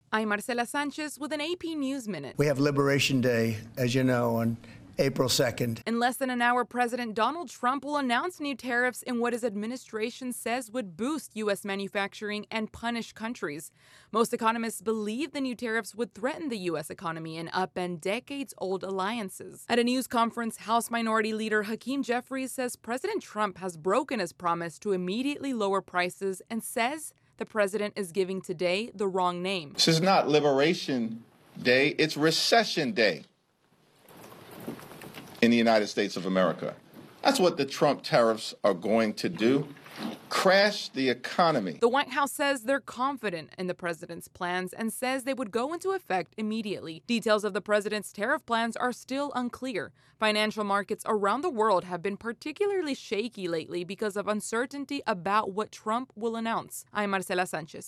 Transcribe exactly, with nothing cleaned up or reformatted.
I'm Marcela Sanchez with an A P News Minute. We have Liberation Day, as you know, on April second. In less than an hour, President Donald Trump will announce new tariffs in what his administration says would boost U S manufacturing and punish countries. Most economists believe the new tariffs would threaten the U S economy and upend decades-old alliances. At a news conference, House Minority Leader Hakeem Jeffries says President Trump has broken his promise to immediately lower prices and says the president is giving today the wrong name. This is not Liberation Day, it's Recession Day in the United States of America. That's what the Trump tariffs are going to do. Crash the economy. The White House says they're confident in the president's plans and says they would go into effect immediately. Details of the president's tariff plans are still unclear. Financial markets around the world have been particularly shaky lately because of uncertainty about what Trump will announce. I'm Marcela Sanchez.